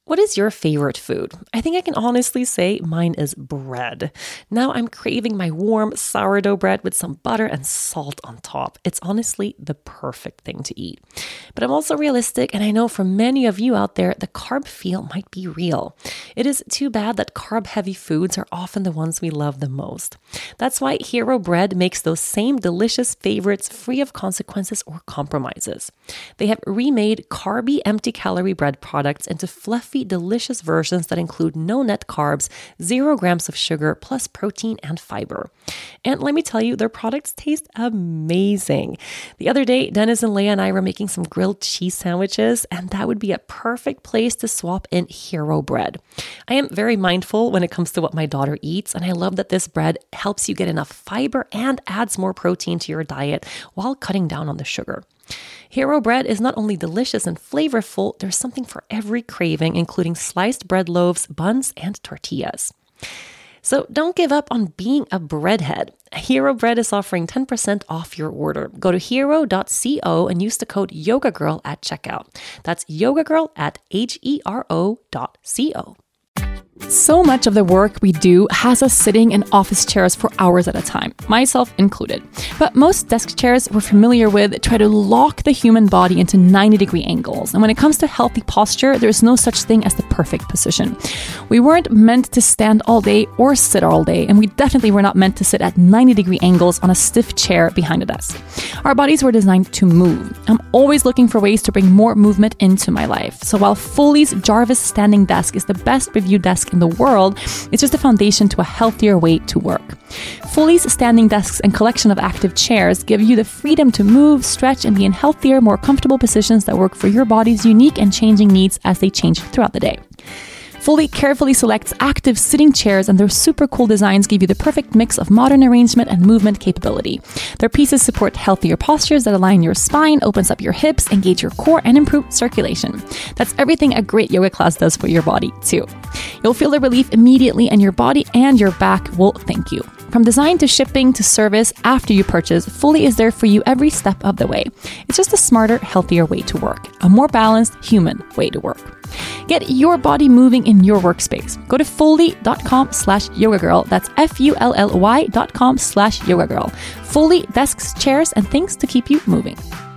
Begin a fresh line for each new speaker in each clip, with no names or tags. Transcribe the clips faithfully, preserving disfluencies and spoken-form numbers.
What is your favorite food? I think I can honestly say mine is bread. Now I'm craving my warm sourdough bread with some butter and salt on top. It's honestly the perfect thing to eat. But I'm also realistic, and I know for many of you out there, the carb feel might be real. It is too bad that carb-heavy foods are often the ones we love the most. That's why Hero Bread makes those same delicious favorites free of consequences or compromises. They have remade carby, empty-calorie bread products into fluffy, delicious versions that include no net carbs, zero grams of sugar, plus protein and fiber. And let me tell you, their products taste amazing. The other day, Dennis and Leah and I were making some grilled cheese sandwiches, and that would be a perfect place to swap in Hero Bread. I am very mindful when it comes to what my daughter eats, and I love that this bread helps you get enough fiber and adds more protein to your diet while cutting down on the sugar. Hero Bread is not only delicious and flavorful, there's something for every craving, including sliced bread loaves, buns, and tortillas. So don't give up on being a breadhead. Hero Bread is offering ten percent off your order. Go to hero dot co and use the code YogaGirl at checkout. That's YogaGirl at H E R O dot C O.
So much of the work we do has us sitting in office chairs for hours at a time, myself included. But most desk chairs we're familiar with try to lock the human body into ninety degree angles. And when it comes to healthy posture, there's no such thing as the perfect position. We weren't meant to stand all day or sit all day, and we definitely were not meant to sit at ninety degree angles on a stiff chair behind a desk. Our bodies were designed to move. I'm always looking for ways to bring more movement into my life. So while Fully's Jarvis standing desk is the best reviewed desk in the world, it's just a foundation to a healthier way to work. Fully's standing desks and collection of active chairs give you the freedom to move, stretch, and be in healthier, more comfortable positions that work for your body's unique and changing needs as they change throughout the day. Fully carefully selects active sitting chairs, and their super cool designs give you the perfect mix of modern arrangement and movement capability. Their pieces support healthier postures that align your spine, opens up your hips, engage your core, and improve circulation. That's everything a great yoga class does for your body, too. You'll feel the relief immediately, and your body and your back will thank you. From design to shipping to service after you purchase, Fully is there for you every step of the way. It's just a smarter, healthier way to work. A more balanced, human way to work. Get your body moving in your workspace. Go to fully.com slash yogagirl. That's F-U-L-L-Y dot com slash yogagirl. Fully desks, chairs, and things to keep you moving.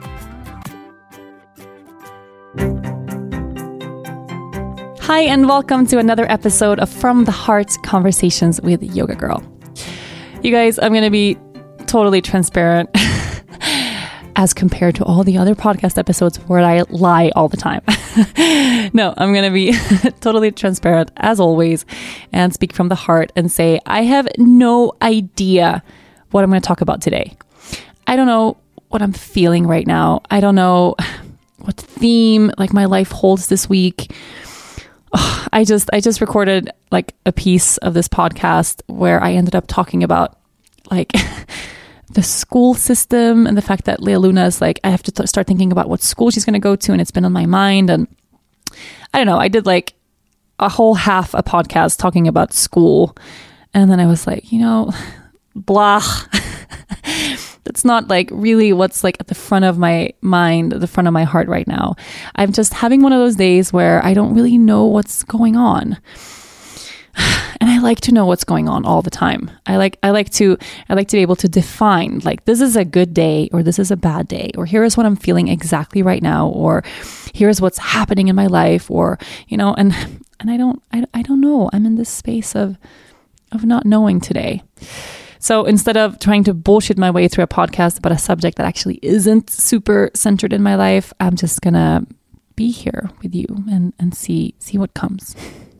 Hi, and welcome to another episode of From the Heart Conversations with Yoga Girl. You guys, I'm going to be totally transparent as compared to all the other podcast episodes where I lie all the time. No, I'm going to be totally transparent as always and speak from the heart and say I have no idea what I'm going to talk about today. I don't know what I'm feeling right now. I don't know what theme like my life holds this week. Oh, I just I just recorded like a piece of this podcast where I ended up talking about like the school system and the fact that Leah Luna is like, I have to t- start thinking about what school she's going to go to, and it's been on my mind. And I don't know, I did like a whole half a podcast talking about school, and then I was like, you know, blah. That's not like really what's like at the front of my mind, the front of my heart right now. I'm just having one of those days where I don't really know what's going on. And I like to know what's going on all the time. I like I like to I like to be able to define like this is a good day or this is a bad day, or here is what I'm feeling exactly right now, or here's what's happening in my life, or you know, and and I don't I, I don't know. I'm in this space of of not knowing today. So instead of trying to bullshit my way through a podcast about a subject that actually isn't super centered in my life, I'm just gonna be here with you and, and see see what comes.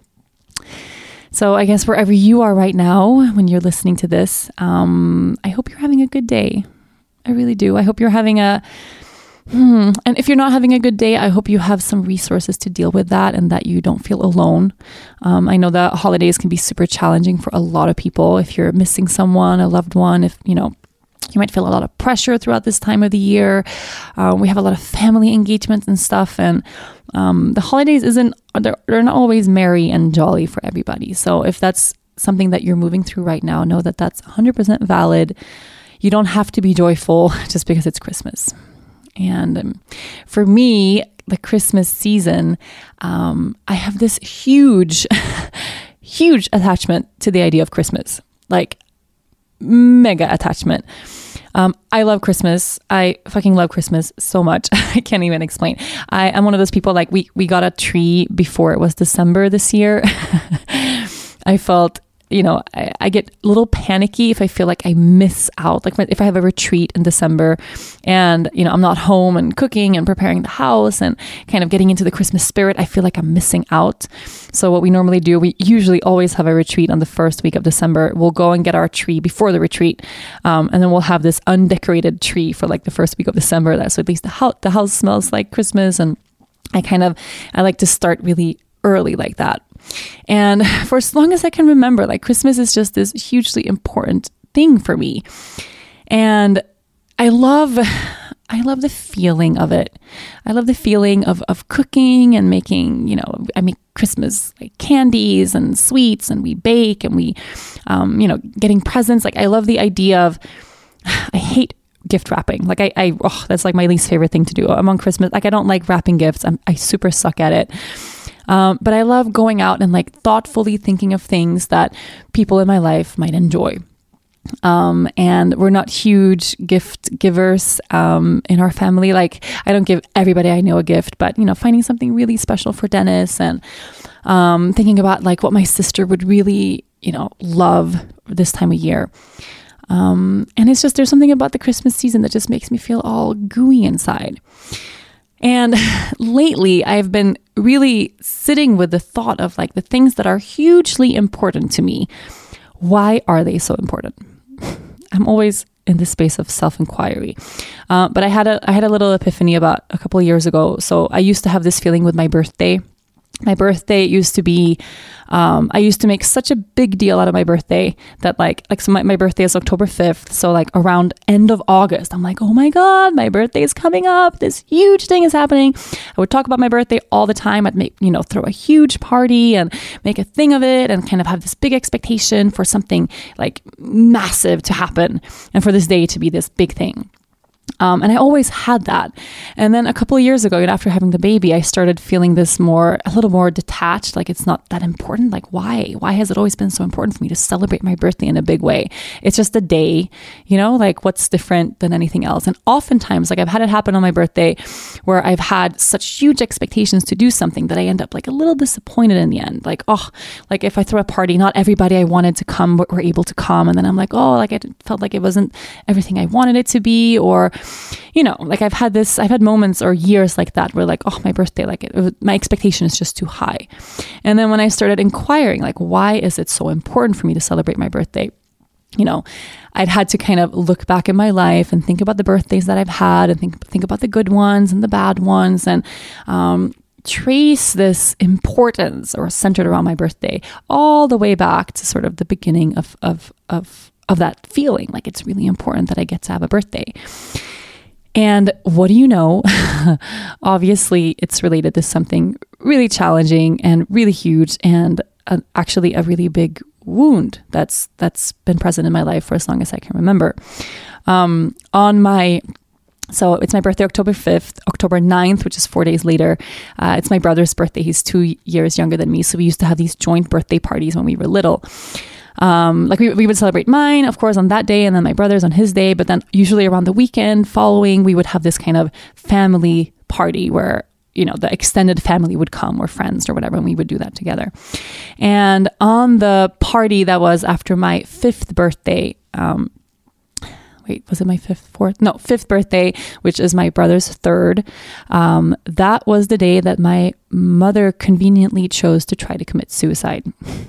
So I guess wherever you are right now, when you're listening to this, um, I hope you're having a good day. I really do. I hope you're having a, hmm, and if you're not having a good day, I hope you have some resources to deal with that and that you don't feel alone. Um, I know that holidays can be super challenging for a lot of people. If you're missing someone, a loved one, if, you know, you might feel a lot of pressure throughout this time of the year. Uh, we have a lot of family engagements and stuff. And um, the holidays isn't, they're, they're not always merry and jolly for everybody. So if that's something that you're moving through right now, know that that's one hundred percent valid. You don't have to be joyful just because it's Christmas. And um, for me, the Christmas season, um, I have this huge, huge attachment to the idea of Christmas, like mega attachment. Um, I love Christmas. I fucking love Christmas so much. I can't even explain. I am one of those people, like we, we got a tree before it was December this year. I felt, you know, I, I get a little panicky if I feel like I miss out. Like if I have a retreat in December and, you know, I'm not home and cooking and preparing the house and kind of getting into the Christmas spirit, I feel like I'm missing out. So what we normally do, we usually always have a retreat on the first week of December. We'll go and get our tree before the retreat. Um, and then we'll have this undecorated tree for like the first week of December. That so at least the house, the house smells like Christmas. And I kind of, I like to start really early like that. And for as long as I can remember, like Christmas is just this hugely important thing for me. And I love, I love the feeling of it. I love the feeling of, of cooking and making, you know, I make Christmas like candies and sweets and we bake and we, um, you know, getting presents. Like I love the idea of, I hate gift wrapping. Like I, I oh, that's like my least favorite thing to do. I'm on Christmas. Like I don't like wrapping gifts. I'm, I super suck at it. Um, but I love going out and like thoughtfully thinking of things that people in my life might enjoy. Um, and we're not huge gift givers, um, in our family. Like I don't give everybody I know a gift, but you know, finding something really special for Dennis and, um, thinking about like what my sister would really, you know, love this time of year. Um, and it's just, there's something about the Christmas season that just makes me feel all gooey inside. And lately, I've been really sitting with the thought of like the things that are hugely important to me. Why are they so important? I'm always in this space of self-inquiry. Uh, but I had a I had a little epiphany about a couple of years ago. So I used to have this feeling with my birthday. My birthday used to be, um, I used to make such a big deal out of my birthday that like, like so my, my birthday is October fifth. So like around end of August, I'm like, oh my God, my birthday is coming up. This huge thing is happening. I would talk about my birthday all the time. I'd make, you know, throw a huge party and make a thing of it and kind of have this big expectation for something like massive to happen and for this day to be this big thing. Um, and I always had that. And then a couple of years ago, after having the baby, I started feeling this more, a little more detached. Like it's not that important. Like why? Why has it always been so important for me to celebrate my birthday in a big way? It's just a day, you know, like what's different than anything else? And oftentimes, like I've had it happen on my birthday where I've had such huge expectations to do something that I end up like a little disappointed in the end. Like, oh, like if I throw a party, not everybody I wanted to come were able to come. And then I'm like, oh, like I felt like it wasn't everything I wanted it to be, or you know, like I've had this, I've had moments or years like that where like, oh, my birthday, like it, it, my expectation is just too high. And then when I started inquiring, like, why is it so important for me to celebrate my birthday? You know, I'd had to kind of look back in my life and think about the birthdays that I've had and think, think about the good ones and the bad ones and, um, trace this importance or centered around my birthday all the way back to sort of the beginning of, of, of, of that feeling. Like it's really important that I get to have a birthday. And what do you know? Obviously, it's related to something really challenging and really huge and uh, actually a really big wound that's that's been present in my life for as long as I can remember. Um, on my, so it's my birthday, October fifth, October ninth, which is four days later. Uh, it's my brother's birthday. He's two years younger than me. So we used to have these joint birthday parties when we were little. Um, like we, we would celebrate mine, of course, on that day, and then my brother's on his day. But then usually around the weekend following, we would have this kind of family party where, you know, the extended family would come or friends or whatever, and we would do that together. And on the party that was after my fifth birthday, um, wait, was it my fifth, fourth? No, fifth birthday, which is my brother's third. Um, that was the day that my mother conveniently chose to try to commit suicide.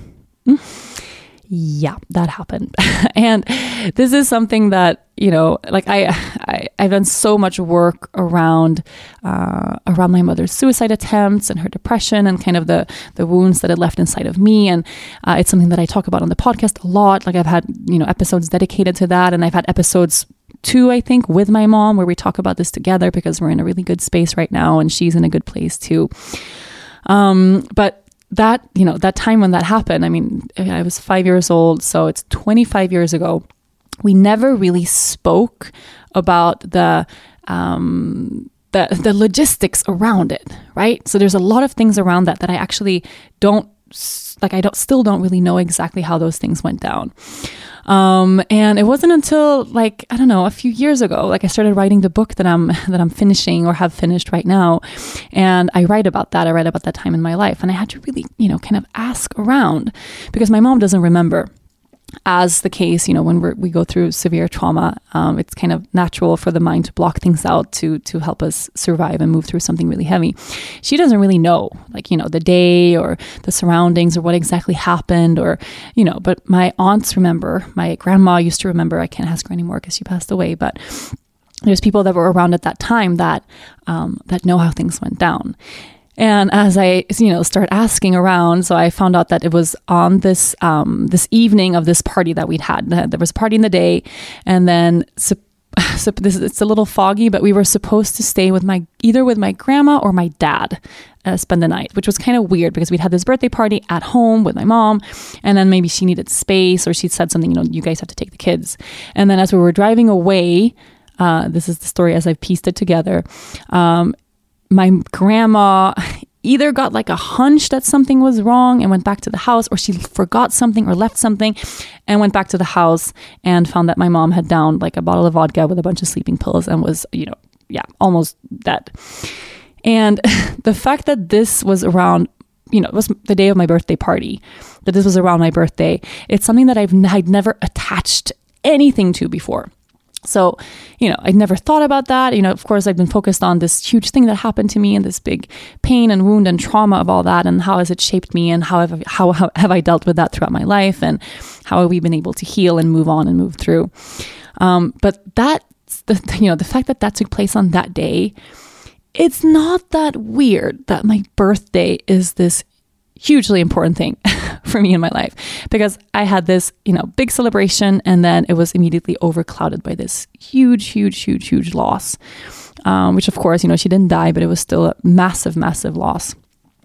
Yeah, that happened. And this is something that, you know, like I, I I've done so much work around uh, around my mother's suicide attempts and her depression and kind of the the wounds that it left inside of me. And uh, it's something that I talk about on the podcast a lot. Like I've had, you know, episodes dedicated to that, and I've had episodes too, I think, with my mom where we talk about this together because we're in a really good space right now, and she's in a good place too. Um, but that, you know, that time when that happened, I mean, I was five years old, so it's twenty-five years ago. We never really spoke about the, um, the, the logistics around it, right? So there's a lot of things around that that I actually don't, like I don't still don't really know exactly how those things went down. Um, and it wasn't until like, I don't know, a few years ago, like I started writing the book that I'm, that I'm finishing or have finished right now. And I write about that. I write about that time in my life. And I had to really, you know, kind of ask around because my mom doesn't remember. As the case, you know, when we're, we go through severe trauma, um, it's kind of natural for the mind to block things out to to help us survive and move through something really heavy. She doesn't really know, like, you know, the day or the surroundings or what exactly happened or, you know, but my aunts remember, my grandma used to remember. I can't ask her anymore because she passed away, but there's people that were around at that time that um, that know how things went down. And as I, you know, start asking around, so I found out that it was on this um, this evening of this party that we'd had. There was a party in the day, and then so, so this it's a little foggy, but we were supposed to stay with my either with my grandma or my dad, uh, spend the night, which was kind of weird because we'd had this birthday party at home with my mom, and then maybe she needed space or she said something, you know, you guys have to take the kids. And then as we were driving away, uh, this is the story as I've pieced it together. Um, My grandma either got like a hunch that something was wrong and went back to the house, or she forgot something or left something and went back to the house and found that my mom had downed like a bottle of vodka with a bunch of sleeping pills and was, you know, yeah, almost dead. And the fact that this was around, you know, it was the day of my birthday party, that this was around my birthday, it's something that I've I'd never attached anything to before. So, you know, I'd never thought about that. You know, of course, I've been focused on this huge thing that happened to me and this big pain and wound and trauma of all that. And how has it shaped me and how have, how, how have I dealt with that throughout my life and how have we been able to heal and move on and move through. Um, but that, the, you know, the fact that that took place on that day, it's not that weird that my birthday is this hugely important thing for me in my life, because I had this, you know, big celebration and then it was immediately overclouded by this huge, huge, huge, huge loss, um, which of course, you know, she didn't die, but it was still a massive, massive loss.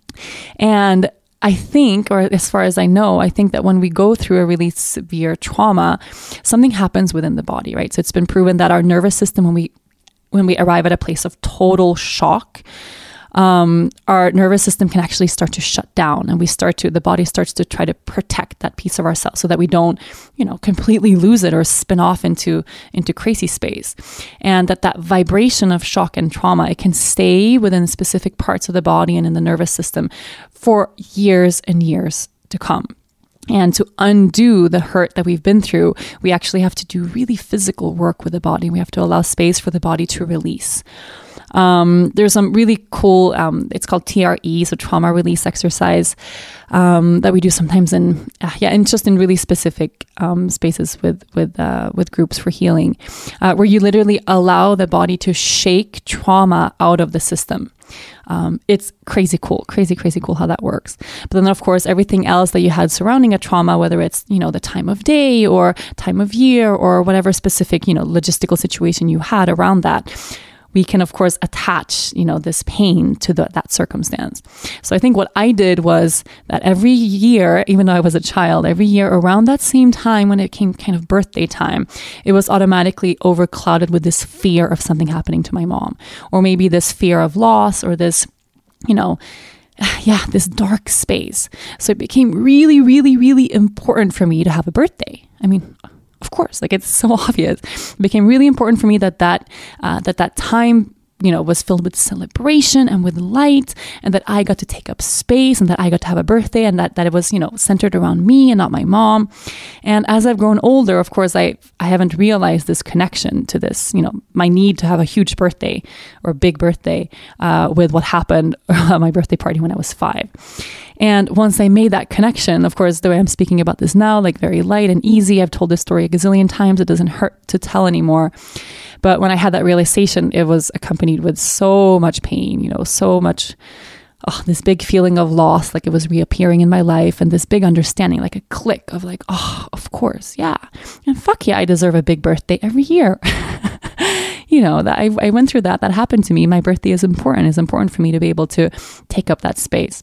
And I think, or as far as I know, I think that when we go through a really severe trauma, something happens within the body, right? So it's been proven that our nervous system, when we when we arrive at a place of total shock, Um, our nervous system can actually start to shut down, and we start to, the body starts to try to protect that piece of ourselves so that we don't, you know, completely lose it or spin off into, into crazy space. And that that vibration of shock and trauma, it can stay within specific parts of the body and in the nervous system for years and years to come. And to undo the hurt that we've been through, we actually have to do really physical work with the body. We have to allow space for the body to release. Um, there's some really cool, um, it's called T R E, so trauma release exercise, um, that we do sometimes in, uh, yeah, and just in really specific um, spaces with with uh, with groups for healing, uh, where you literally allow the body to shake trauma out of the system. Um, it's crazy cool, crazy, crazy cool how that works. But then, of course, everything else that you had surrounding a trauma, whether it's, you know, the time of day or time of year or whatever specific, you know, logistical situation you had around that, we can, of course, attach, you know, this pain to the, that circumstance. So I think what I did was that every year, even though I was a child, every year around that same time when it came kind of birthday time, it was automatically overclouded with this fear of something happening to my mom, or maybe this fear of loss, or this, you know, yeah, this dark space. So it became really, really, really important for me to have a birthday. I mean, of course, like, it's so obvious. It became really important for me that that uh, that that time, you know, was filled with celebration and with light, and that I got to take up space, and that I got to have a birthday, and that that it was, you know, centered around me and not my mom. And as I've grown older, of course, I I haven't realized this connection to this, you know, my need to have a huge birthday or big birthday uh, with what happened at my birthday party when I was five. And once I made that connection, of course, the way I'm speaking about this now, like very light and easy, I've told this story a gazillion times. It doesn't hurt to tell anymore. But when I had that realization, it was accompanied with so much pain, you know, so much, oh, this big feeling of loss, like it was reappearing in my life, and this big understanding, like a click of like, oh, of course, yeah. And fuck yeah, I deserve a big birthday every year. You know, that I, I went through that. That happened to me. My birthday is important. It's important for me to be able to take up that space.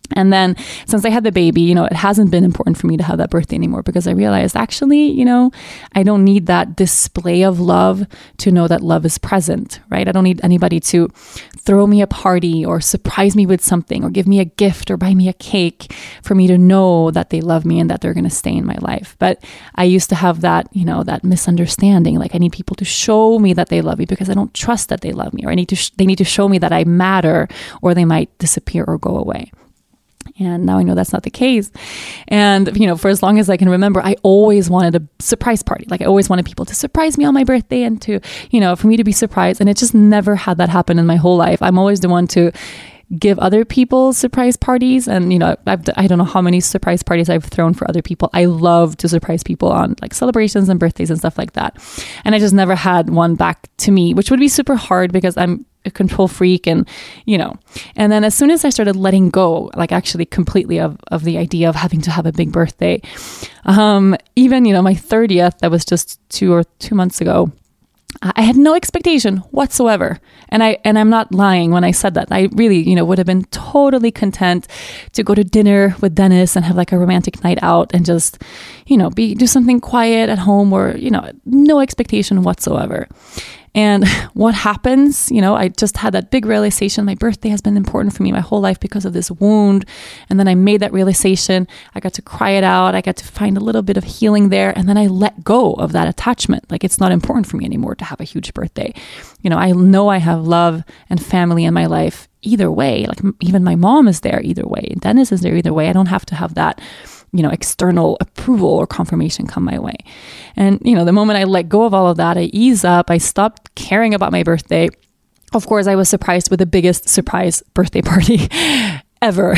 And then since I had the baby, you know, it hasn't been important for me to have that birthday anymore because I realized actually, you know, I don't need that display of love to know that love is present, right? I don't need anybody to throw me a party or surprise me with something or give me a gift or buy me a cake for me to know that they love me and that they're going to stay in my life. But I used to have that, you know, that misunderstanding. Like I need people to show me that they love me because I don't trust that they love me, or I need to, sh- they need to show me that I matter or they might disappear or go away. And now I know that's not the case. And, you know, for as long as I can remember, I always wanted a surprise party. Like I always wanted people to surprise me on my birthday and to, you know, for me to be surprised. And it just never had that happen in my whole life. I'm always the one to give other people surprise parties. And, you know, I've, I don't know how many surprise parties I've thrown for other people. I love to surprise people on like celebrations and birthdays and stuff like that. And I just never had one back to me, which would be super hard because I'm a control freak and, you know, and then as soon as I started letting go, like actually completely of, of the idea of having to have a big birthday, um, even, you know, my thirtieth, that was just two or two months ago, I had no expectation whatsoever. And I, and I'm not lying when I said that. I really, you know, would have been totally content to go to dinner with Dennis and have like a romantic night out and just, you know, be, do something quiet at home or, you know, no expectation whatsoever. And what happens, you know, I just had that big realization. My birthday has been important for me my whole life because of this wound. And then I made that realization. I got to cry it out. I got to find a little bit of healing there. And then I let go of that attachment. Like it's not important for me anymore to have a huge birthday. You know, I know I have love and family in my life either way. Like even my mom is there either way. Dennis is there either way. I don't have to have that, you know, external approval or confirmation come my way. And, you know, the moment I let go of all of that, I ease up, I stopped caring about my birthday. Of course, I was surprised with the biggest surprise birthday party ever.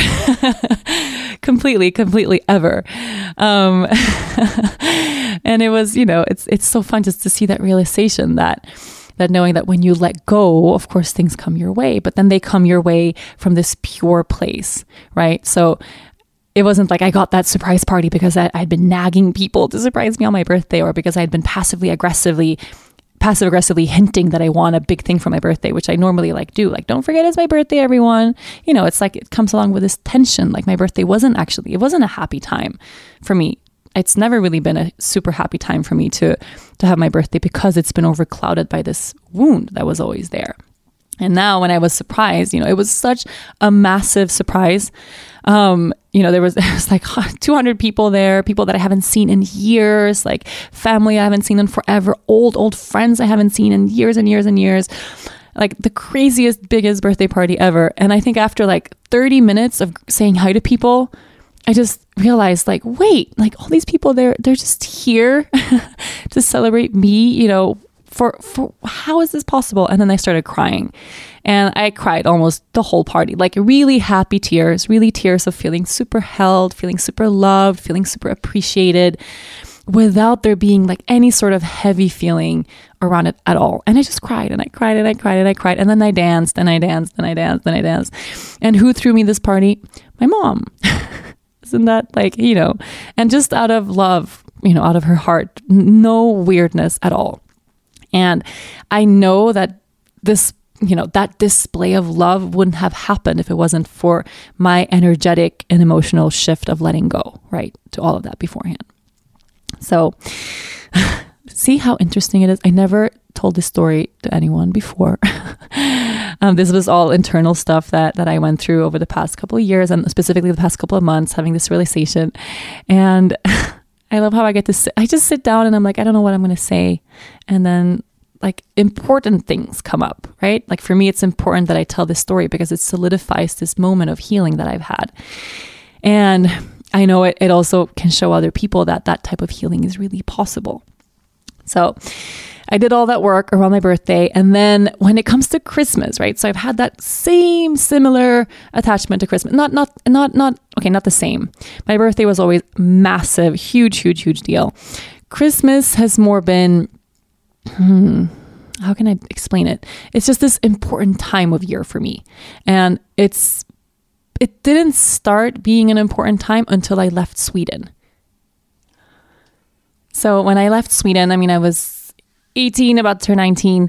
completely, completely ever. Um, and it was, you know, it's, it's so fun just to see that realization that that knowing that when you let go, of course, things come your way, but then they come your way from this pure place, right? So it wasn't like I got that surprise party because I, I'd been nagging people to surprise me on my birthday or because I'd been passively aggressively, passive aggressively hinting that I want a big thing for my birthday, which I normally like do. Like, don't forget it's my birthday, everyone. You know, it's like it comes along with this tension. Like my birthday wasn't actually, it wasn't a happy time for me. It's never really been a super happy time for me to, to have my birthday because it's been overclouded by this wound that was always there. And now when I was surprised, you know, it was such a massive surprise. Um, you know, there was, there was like two hundred people there, people that I haven't seen in years, like family I haven't seen in forever, old, old friends I haven't seen in years and years and years, like the craziest, biggest birthday party ever. And I think after like thirty minutes of saying hi to people, I just realized like, wait, like all these people, they're, they're just here to celebrate me, you know, For, for how is this possible? And then I started crying and I cried almost the whole party, like really happy tears, really tears of feeling super held, feeling super loved, feeling super appreciated without there being like any sort of heavy feeling around it at all. And I just cried and I cried and I cried and I cried. And then I danced and I danced and I danced and I danced. And who threw me this party? My mom. Isn't that like, you know, and just out of love, you know, out of her heart, no weirdness at all. And I know that this, you know, that display of love wouldn't have happened if it wasn't for my energetic and emotional shift of letting go, right, to all of that beforehand. So see how interesting it is. I never told this story to anyone before. um, this was all internal stuff that, that I went through over the past couple of years and specifically the past couple of months, having this realization. And I love how I get to sit, I just sit down and I'm like, I don't know what I'm going to say. And then like important things come up, right? Like for me, it's important that I tell this story because it solidifies this moment of healing that I've had. And I know it, it also can show other people that that type of healing is really possible. So I did all that work around my birthday. And then when it comes to Christmas, right? So I've had that same similar attachment to Christmas. Not, not, not, not, okay, not the same. My birthday was always massive, huge, huge, huge deal. Christmas has more been, hmm, how can I explain it? It's just this important time of year for me. And it's, it didn't start being an important time until I left Sweden. So when I left Sweden, I mean, I was eighteen, about to turn nineteen.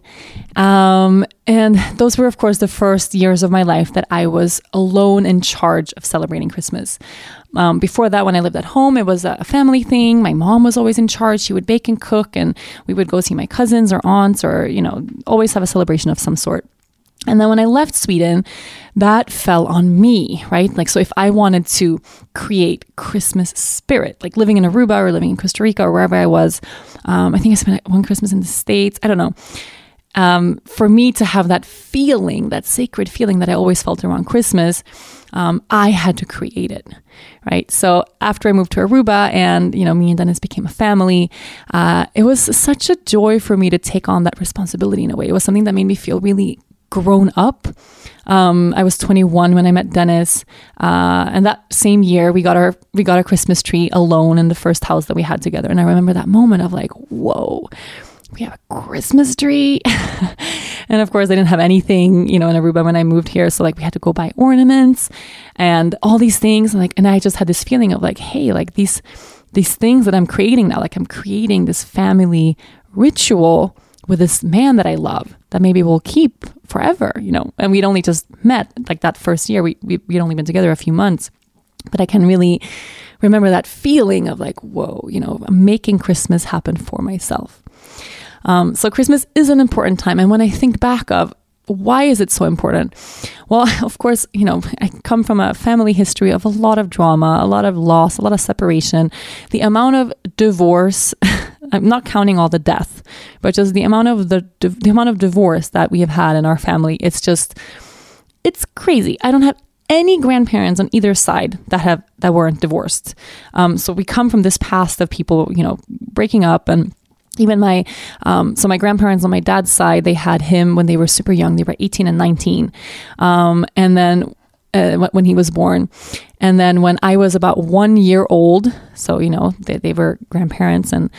Um, and those were, of course, the first years of my life that I was alone in charge of celebrating Christmas. Um, before that, when I lived at home, it was a family thing. My mom was always in charge. She would bake and cook, and we would go see my cousins or aunts, or, you know, always have a celebration of some sort. And then when I left Sweden, that fell on me, right? Like, so if I wanted to create Christmas spirit, like living in Aruba or living in Costa Rica or wherever I was, um, I think I spent one Christmas in the States, I don't know. Um, for me to have that feeling, that sacred feeling that I always felt around Christmas, um, I had to create it, right? So after I moved to Aruba and, you know, me and Dennis became a family, uh, it was such a joy for me to take on that responsibility in a way. It was something that made me feel really grown up. Um, I was twenty-one when I met Dennis, uh, and that same year we got our we got our Christmas tree alone in the first house that we had together. And I remember that moment of like, whoa, we have a Christmas tree. And of course, I didn't have anything, you know, in Aruba when I moved here. So like we had to go buy ornaments and all these things. And like, and I just had this feeling of like, hey, like these these things that I'm creating now, like I'm creating this family ritual with this man that I love that maybe we'll keep forever, you know. And we'd only just met like that first year. We, we, we'd only been together a few months. But I can really remember that feeling of like, whoa, you know, I'm making Christmas happen for myself. Um, so Christmas is an important time. And when I think back of why is it so important? Well, of course, you know, I come from a family history of a lot of drama, a lot of loss, a lot of separation. The amount of divorce, I'm not counting all the death, but just the amount of the the amount of divorce that we have had in our family. It's just, it's crazy. I don't have any grandparents on either side that have that weren't divorced. Um, so we come from this past of people, you know, breaking up. And even my, um, so my grandparents on my dad's side, they had him when they were super young. They were eighteen and nineteen. Um, and then uh, when he was born. And then when I was about one year old, so, you know, they, they were grandparents and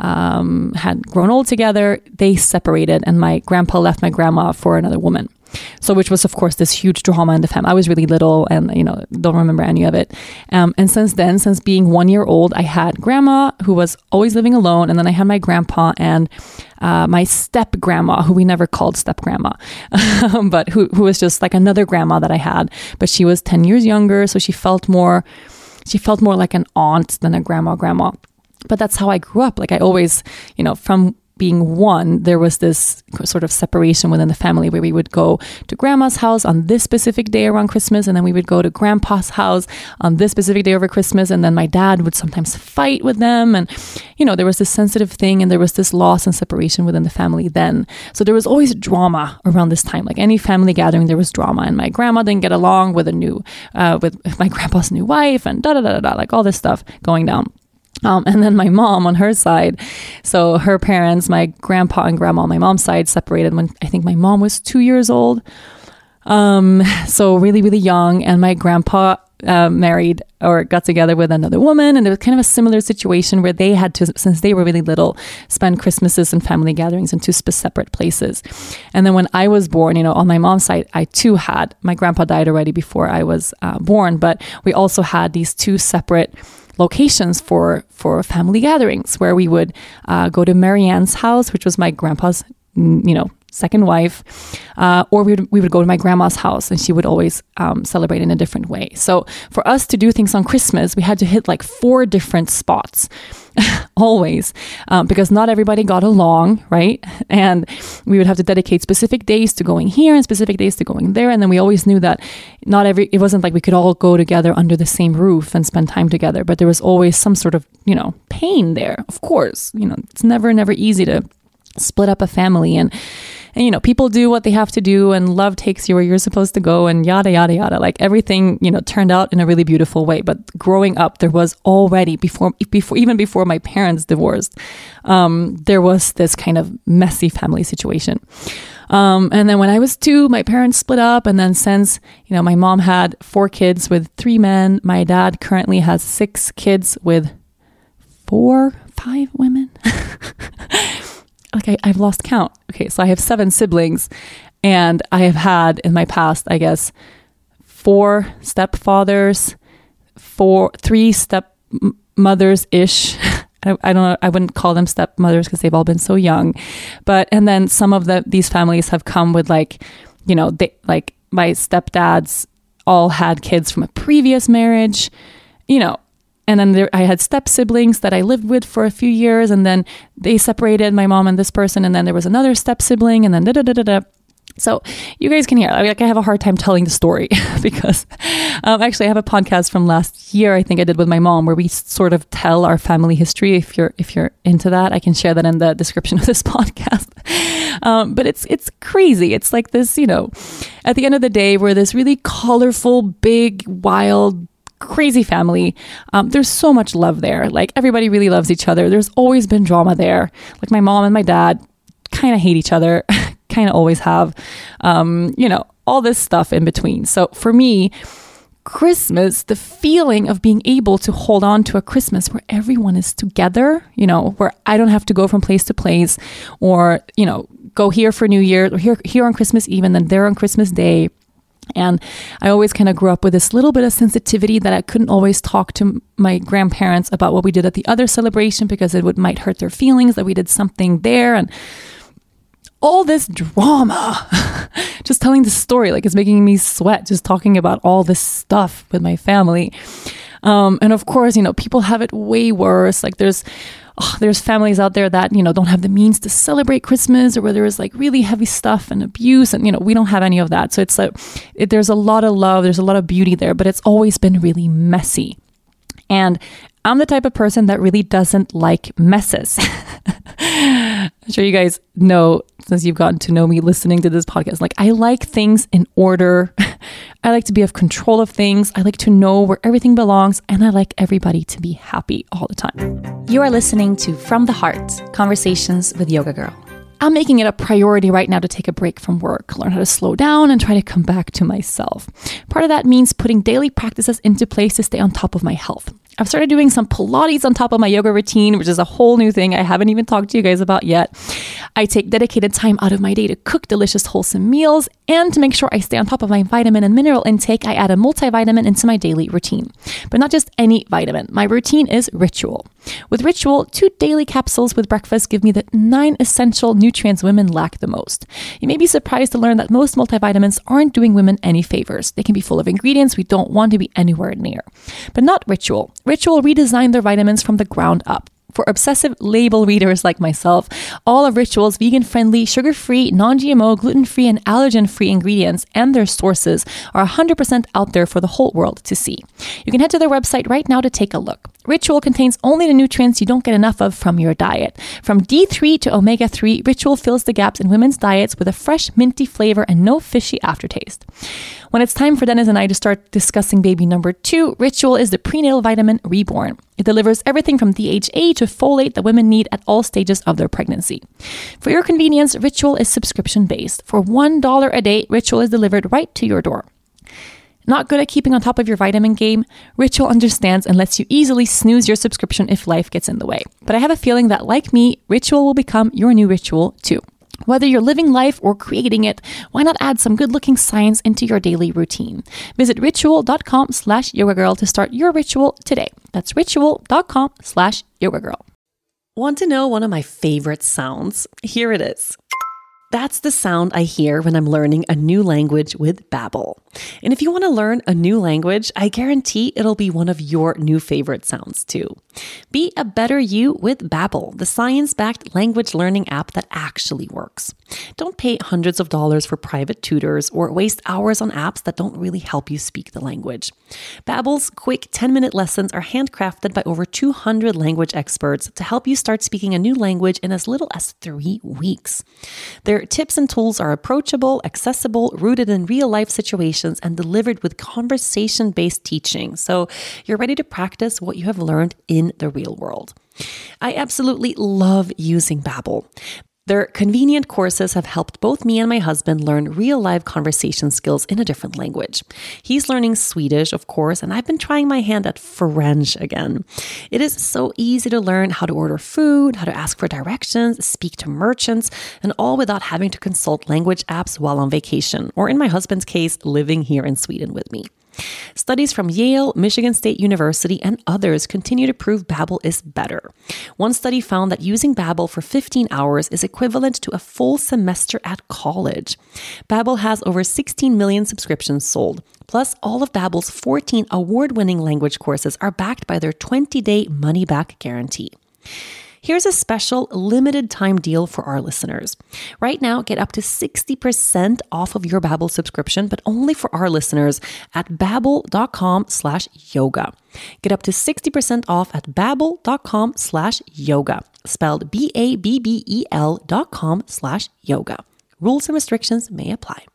um, had grown old together, they separated and my grandpa left my grandma for another woman. So, which was, of course, this huge drama in the family. I was really little and, you know, don't remember any of it. Um, and since then, since being one year old, I had grandma who was always living alone. And then I had my grandpa and uh, my step grandma, who we never called step grandma, but who, who was just like another grandma that I had. But she was ten years younger. So she felt more, she felt more like an aunt than a grandma grandma. But that's how I grew up. Like I always, you know, from being one, there was this sort of separation within the family where we would go to grandma's house on this specific day around Christmas, and then we would go to grandpa's house on this specific day over Christmas, and then my dad would sometimes fight with them, and you know, there was this sensitive thing, and there was this loss and separation within the family then. So there was always drama around this time. Like any family gathering, there was drama, and my grandma didn't get along with a new, uh, with my grandpa's new wife, and da da da da, like all this stuff going down. Um, and then my mom on her side, so her parents, my grandpa and grandma on my mom's side separated when I think my mom was two years old. Um, so really, really young. And my grandpa uh, married or got together with another woman. And it was kind of a similar situation where they had to, since they were really little, spend Christmases and family gatherings in two separate places. And then when I was born, you know, on my mom's side, I too had, my grandpa died already before I was uh, born, but we also had these two separate locations for for family gatherings where we would uh, go to Marianne's house, which was my grandpa's, you know, second wife, uh, or we would, we would go to my grandma's house, and she would always um, celebrate in a different way. So for us to do things on Christmas, we had to hit like four different spots, always, um, because not everybody got along, right? And we would have to dedicate specific days to going here and specific days to going there. And then we always knew that not every, it wasn't like we could all go together under the same roof and spend time together, but there was always some sort of, you know, pain there. Of course, you know, it's never, never easy to split up a family, and And, you know, people do what they have to do, and love takes you where you're supposed to go, and yada, yada, yada. Like everything, you know, turned out in a really beautiful way. But growing up, there was already, before, before even before my parents divorced, um, there was this kind of messy family situation. Um, and then when I was two, my parents split up. And then since, you know, my mom had four kids with three men, my dad currently has six kids with four, five women. Like I, I've lost count. Okay, so I have seven siblings, and I have had in my past, I guess, four stepfathers, four, three stepmothers-ish, I, I don't know, I wouldn't call them stepmothers because they've all been so young. But, and then some of the, these families have come with like, you know, they, like my stepdads all had kids from a previous marriage, you know, and then there, I had step siblings that I lived with for a few years, and then they separated, my mom and this person, and then there was another step sibling, and then da da da da da. So you guys can hear, like I have a hard time telling the story because um, actually I have a podcast from last year, I think I did with my mom, where we sort of tell our family history. If you're if you're into that, I can share that in the description of this podcast. Um, but it's it's crazy. It's like this, you know, at the end of the day, we're this really colorful, big, wild, crazy family. Um, there's so much love there. Like everybody really loves each other. There's always been drama there. Like my mom and my dad kind of hate each other. Kind of always have, um, you know, all this stuff in between. So for me, Christmas, the feeling of being able to hold on to a Christmas where everyone is together, you know, where I don't have to go from place to place or, you know, go here for New Year or here, here on Christmas Eve and then there on Christmas Day. And I always kind of grew up with this little bit of sensitivity that I couldn't always talk to my grandparents about what we did at the other celebration because it would might hurt their feelings that we did something there. And all this drama, just telling the story, like it's making me sweat, just talking about all this stuff with my family. Um, and of course, you know, people have it way worse. Like there's, oh, there's families out there that, you know, don't have the means to celebrate Christmas or where there is like really heavy stuff and abuse. And, you know, we don't have any of that. So it's like, it, there's a lot of love, there's a lot of beauty there, but it's always been really messy. And I'm the type of person that really doesn't like messes. I'm sure you guys know, since you've gotten to know me listening to this podcast, like I like things in order. I like to be of control of things. I like to know where everything belongs, and I like everybody to be happy all the time.
You are listening to From the Heart, Conversations with Yoga Girl.
I'm making it a priority right now to take a break from work, learn how to slow down and try to come back to myself. Part of that means putting daily practices into place to stay on top of my health. I've started doing some Pilates on top of my yoga routine, which is a whole new thing I haven't even talked to you guys about yet. I take dedicated time out of my day to cook delicious, wholesome meals, and to make sure I stay on top of my vitamin and mineral intake, I add a multivitamin into my daily routine. But not just any vitamin. My routine is Ritual. With Ritual, two daily capsules with breakfast give me the nine essential nutrients women lack the most. You may be surprised to learn that most multivitamins aren't doing women any favors. They can be full of ingredients we don't want to be anywhere near. But not Ritual. Ritual redesigned their vitamins from the ground up. For obsessive label readers like myself, all of Ritual's vegan-friendly, sugar-free, non-G M O, gluten-free, and allergen-free ingredients and their sources are one hundred percent out there for the whole world to see. You can head to their website right now to take a look. Ritual contains only the nutrients you don't get enough of from your diet. From D three to omega three, Ritual fills the gaps in women's diets with a fresh, minty flavor and no fishy aftertaste. When it's time for Dennis and I to start discussing baby number two, Ritual is the prenatal vitamin Reborn. It delivers everything from D H A to folate that women need at all stages of their pregnancy. For your convenience, Ritual is subscription-based. For one dollar a day, Ritual is delivered right to your door. Not good at keeping on top of your vitamin game? Ritual understands and lets you easily snooze your subscription if life gets in the way. But I have a feeling that, like me, Ritual will become your new ritual too. Whether you're living life or creating it, why not add some good-looking science into your daily routine? Visit ritual.com slash yoga girl to start your ritual today. That's ritual.com slash yoga girl.
Want to know one of my favorite sounds? Here it is. That's the sound I hear when I'm learning a new language with Babbel. And if you want to learn a new language, I guarantee it'll be one of your new favorite sounds too. Be a better you with Babbel, the science-backed language learning app that actually works. Don't pay hundreds of dollars for private tutors or waste hours on apps that don't really help you speak the language. Babbel's quick ten-minute lessons are handcrafted by over two hundred language experts to help you start speaking a new language in as little as three weeks. Their tips and tools are approachable, accessible, rooted in real-life situations, and delivered with conversation-based teaching. So you're ready to practice what you have learned in the real world. I absolutely love using Babbel. Their convenient courses have helped both me and my husband learn real-life conversation skills in a different language. He's learning Swedish, of course, and I've been trying my hand at French again. It is so easy to learn how to order food, how to ask for directions, speak to merchants, and all without having to consult language apps while on vacation, or in my husband's case, living here in Sweden with me. Studies from Yale, Michigan State University, and others continue to prove Babbel is better. One study found that using Babbel for fifteen hours is equivalent to a full semester at college. Babbel has over sixteen million subscriptions sold. Plus, all of Babbel's fourteen award-winning language courses are backed by their twenty-day money-back guarantee. Here's a special limited time deal for our listeners. Right now, get up to sixty percent off of your Babbel subscription, but only for our listeners at babbel.com slash yoga. Get up to sixty percent off at babbel.com slash yoga, spelled B A B B E L dot com slash yoga. Rules and restrictions may apply.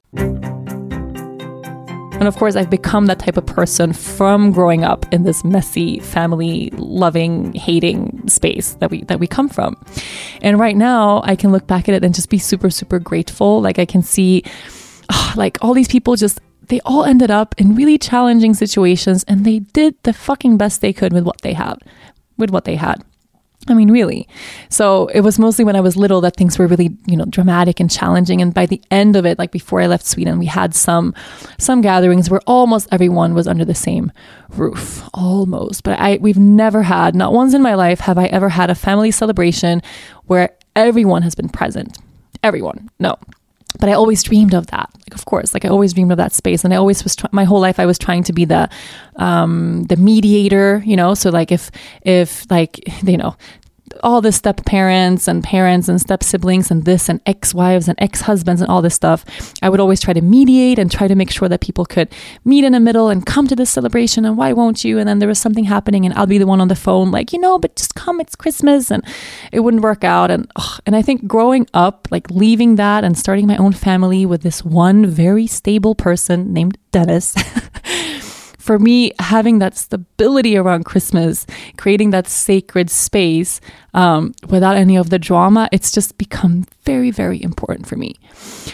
And of course, I've become that type of person from growing up in this messy, family loving, hating space that we that we come from. And right now, I can look back at it and just be super, super grateful. Like I can see, oh, like all these people just, they all ended up in really challenging situations, and they did the fucking best they could with what they had, with what they had. I mean, really. So it was mostly when I was little that things were really, you know, dramatic and challenging. And by the end of it, like before I left Sweden, we had some some gatherings where almost everyone was under the same roof, almost. But I we've never had, not once in my life have I ever had a family celebration where everyone has been present. Everyone. No. But I always dreamed of that. Like, of course, like I always dreamed of that space. And I always was, try- my whole life, I was trying to be the, um, the mediator, you know? So like if, if like, you know, all the step parents and parents and step siblings and this and ex-wives and ex-husbands and all this stuff, I would always try to mediate and try to make sure that people could meet in the middle and come to this celebration. And why won't you? And then there was something happening and I'll be the one on the phone like, you know, but just come, it's Christmas, and it wouldn't work out. And, ugh, and I think growing up, like leaving that and starting my own family with this one very stable person named Dennis, for me, having that stability around Christmas, creating that sacred space um, without any of the drama, it's just become very, very important for me.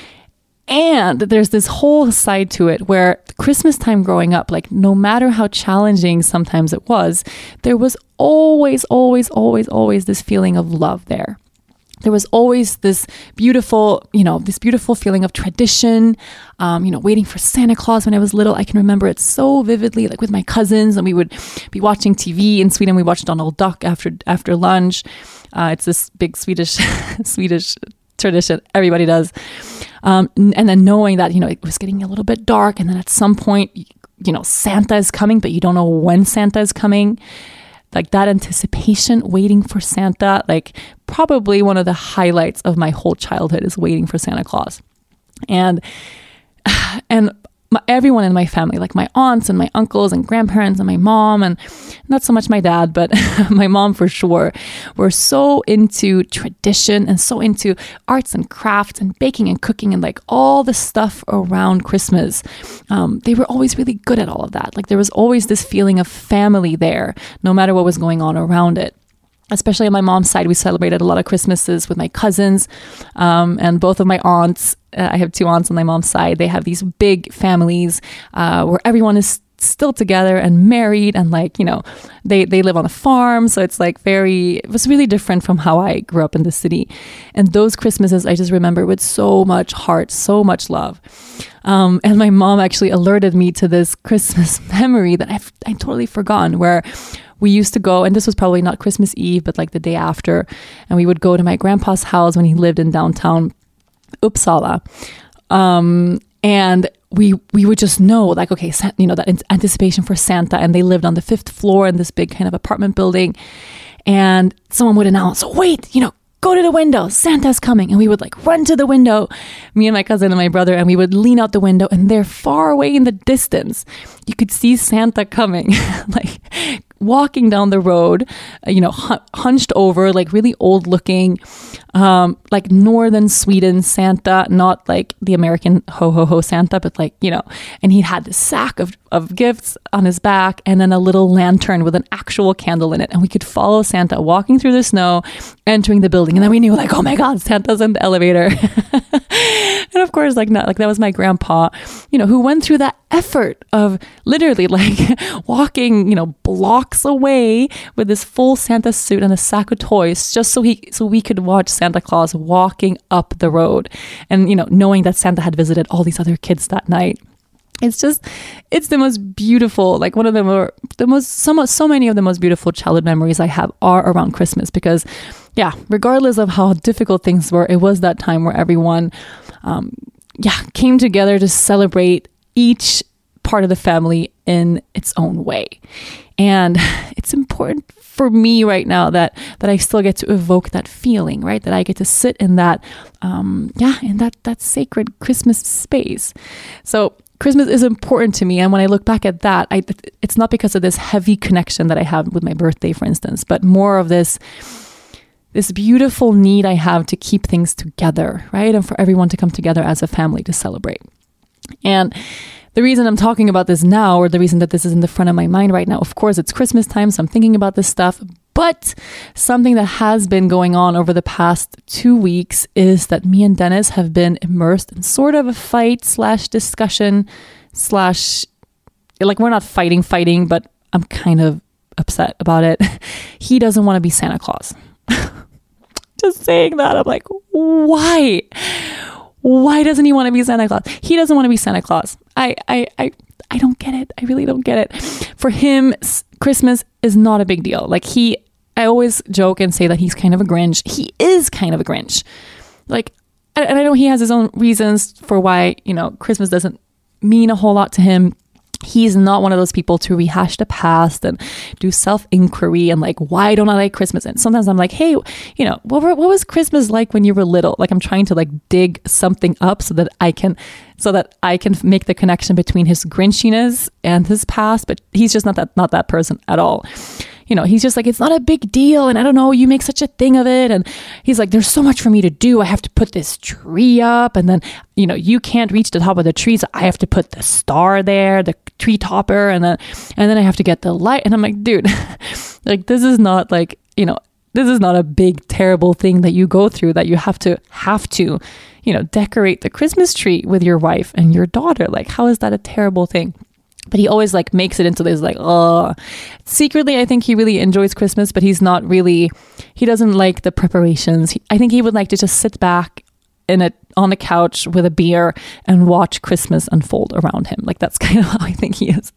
And there's this whole side to it where Christmas time growing up, like no matter how challenging sometimes it was, there was always, always, always, always this feeling of love there. There was always this beautiful, you know, this beautiful feeling of tradition, um, you know, waiting for Santa Claus when I was little. I can remember it so vividly, like with my cousins, and we would be watching T V in Sweden. We watched Donald Duck after after lunch. Uh, it's this big Swedish Swedish tradition. Everybody does. Um, and then knowing that, you know, it was getting a little bit dark, and then at some point, you know, Santa is coming, but you don't know when Santa is coming. Like that anticipation, waiting for Santa, like probably one of the highlights of my whole childhood is waiting for Santa Claus. And and my, everyone in my family, like my aunts and my uncles and grandparents and my mom, and not so much my dad, but my mom for sure, were so into tradition and so into arts and crafts and baking and cooking and like all the stuff around Christmas. Um, they were always really good at all of that. Like there was always this feeling of family there, no matter what was going on around it. Especially on my mom's side, we celebrated a lot of Christmases with my cousins um, and both of my aunts. Uh, I have two aunts on my mom's side. They have these big families uh, where everyone is still together and married, and like, you know, they, they live on a farm. So it's like very, it was really different from how I grew up in the city. And those Christmases, I just remember with so much heart, so much love. Um, and my mom actually alerted me to this Christmas memory that I've I totally forgotten, where we used to go, and this was probably not Christmas Eve, but like the day after, and we would go to my grandpa's house when he lived in downtown Uppsala. Um, and we we would just know, like, okay, you know, that anticipation for Santa, and they lived on the fifth floor in this big kind of apartment building, and someone would announce, wait, you know, go to the window, Santa's coming. And we would like run to the window, me and my cousin and my brother, and we would lean out the window, and there far away in the distance, you could see Santa coming, like walking down the road, you know, hunched over, like really old looking, um, like northern Sweden Santa, not like the American ho ho ho Santa, but like, you know, and he had this sack of, of gifts on his back, and then a little lantern with an actual candle in it. And we could follow Santa walking through the snow, entering the building. And then we knew like, oh my God, Santa's in the elevator. And of course, like, not like that was my grandpa, you know, who went through that effort of literally like walking, you know, blocks away with this full Santa suit and a sack of toys, just so he, so we could watch Santa Claus walking up the road, and, you know, knowing that Santa had visited all these other kids that night. It's just, it's the most beautiful, like one of the more, the most, so, so many of the most beautiful childhood memories I have are around Christmas because, yeah, regardless of how difficult things were, it was that time where everyone, um, yeah, came together to celebrate each part of the family in its own way. And it's important for me right now that that I still get to evoke that feeling, right? That I get to sit in that, um, yeah, in that that sacred Christmas space. So Christmas is important to me. And when I look back at that, I, it's not because of this heavy connection that I have with my birthday, for instance, but more of this, this beautiful need I have to keep things together, right? And for everyone to come together as a family to celebrate. And the reason I'm talking about this now, or the reason that this is in the front of my mind right now, of course, it's Christmas time, so I'm thinking about this stuff. But something that has been going on over the past two weeks is that me and Dennis have been immersed in sort of a fight slash discussion slash, like we're not fighting, fighting, but I'm kind of upset about it. He doesn't want to be Santa Claus. Just saying that, I'm like, why? Why doesn't he want to be Santa Claus? He doesn't want to be Santa Claus. I, I, I, I don't get it. I really don't get it. For him, Christmas is not a big deal. Like he, I always joke and say that he's kind of a Grinch. He is kind of a Grinch. Like, and I know he has his own reasons for why, you know, Christmas doesn't mean a whole lot to him. He's not one of those people to rehash the past and do self-inquiry and like, why don't I like Christmas? And sometimes I'm like, hey, you know, what, what was Christmas like when you were little? Like I'm trying to like dig something up so that I can, so that I can make the connection between his Grinchiness and his past. But he's just not that, not that person at all. You know, he's just like, it's not a big deal. And I don't know, you make such a thing of it. And he's like, there's so much for me to do. I have to put this tree up. And then, you know, you can't reach the top of the tree. So I have to put the star there, the tree topper. And then, and then I have to get the light. And I'm like, dude, like, this is not like, you know, this is not a big, terrible thing that you go through that you have to, have to, you know, decorate the Christmas tree with your wife and your daughter. Like, how is that a terrible thing? But he always like makes it into this like, oh, secretly, I think he really enjoys Christmas, but he's not really, he doesn't like the preparations. He, I think he would like to just sit back in a, on the couch with a beer and watch Christmas unfold around him. Like that's kind of how I think he is.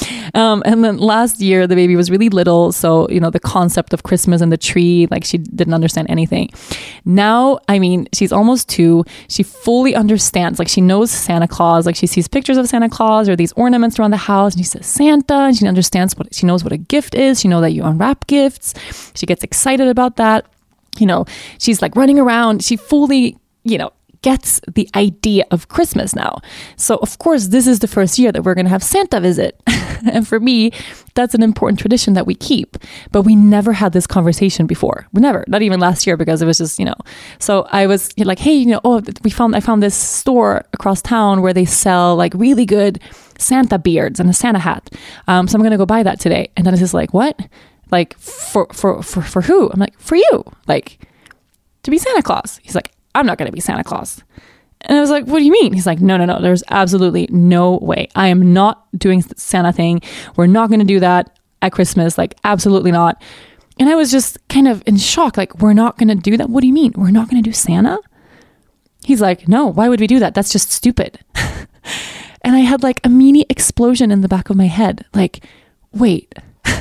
Um, and then last year, the baby was really little. So, you know, the concept of Christmas and the tree, like she didn't understand anything. Now, I mean, she's almost two. She fully understands, like she knows Santa Claus, like she sees pictures of Santa Claus or these ornaments around the house and she says Santa, and she understands what, she knows what a gift is. She knows that you unwrap gifts. She gets excited about that. You know, she's like running around. She fully, you know, gets the idea of Christmas now. So of course, this is the first year that we're going to have Santa visit. And for me, that's an important tradition that we keep. But we never had this conversation before. We never, not even last year, because it was just, you know, so I was like, hey, you know, oh, we found, I found this store across town where they sell like really good Santa beards and a Santa hat. Um, so I'm going to go buy that today. And then it's just like, what? Like for, for, for, for who? I'm like, for you, like to be Santa Claus. He's like, I'm not going to be Santa Claus. And I was like, what do you mean? He's like, no, no, no, there's absolutely no way. I am not doing Santa thing. We're not going to do that at Christmas. Like, absolutely not. And I was just kind of in shock. Like, we're not going to do that? What do you mean? We're not going to do Santa? He's like, no, why would we do that? That's just stupid. And I had like a mini explosion in the back of my head. Like, wait,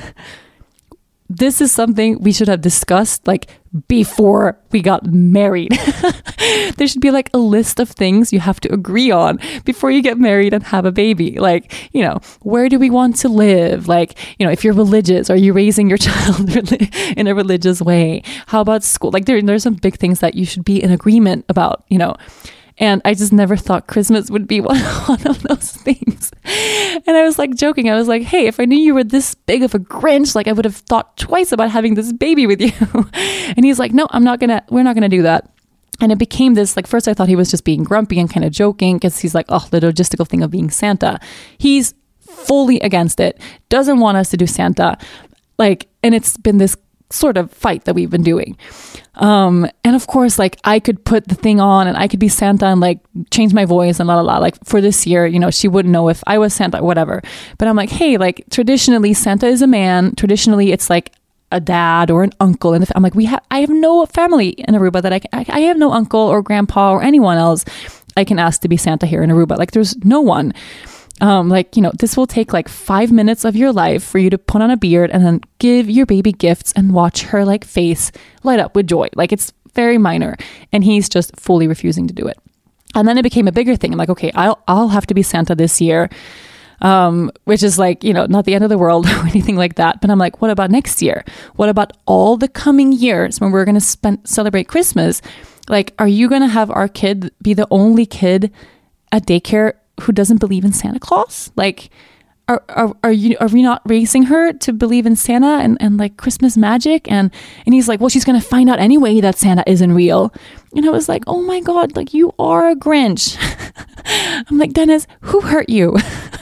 this is something we should have discussed like before we got married. There should be like a list of things you have to agree on before you get married and have a baby. Like, you know, where do we want to live? Like, you know, if you're religious, are you raising your child in a religious way? How about school? Like there, there's some big things that you should be in agreement about, you know. And I just never thought Christmas would be one, one of those things. And I was like joking. I was like, hey, if I knew you were this big of a Grinch, like I would have thought twice about having this baby with you. And he's like, no, I'm not going to, we're not going to do that. And it became this, like, first I thought he was just being grumpy and kind of joking because he's like, oh, the logistical thing of being Santa. He's fully against it, doesn't want us to do Santa. Like, and it's been this sort of fight that we've been doing. Um, and of course, like I could put the thing on and I could be Santa and like change my voice and la la la. Like for this year, you know, she wouldn't know if I was Santa, whatever. But I'm like, hey, like traditionally Santa is a man. Traditionally it's like a dad or an uncle. And I'm like, we have, I have no family in Aruba that I can, I, I have no uncle or grandpa or anyone else I can ask to be Santa here in Aruba. Like there's no one. Um, like, you know, this will take like five minutes of your life for you to put on a beard and then give your baby gifts and watch her like face light up with joy. Like, it's very minor. And he's just fully refusing to do it. And then it became a bigger thing. I'm like, okay, I'll, I'll have to be Santa this year. Um, which is like, you know, not the end of the world or anything like that. But I'm like, what about next year? What about all the coming years when we're going to spend, celebrate Christmas? Like, are you going to have our kid be the only kid at daycare who doesn't believe in Santa Claus? Like, are, are, are you, are we not raising her to believe in Santa and, and like Christmas magic? And, and he's like, well, she's going to find out anyway that Santa isn't real. And I was like, oh my God, like, you are a Grinch. I'm like, Dennis, who hurt you?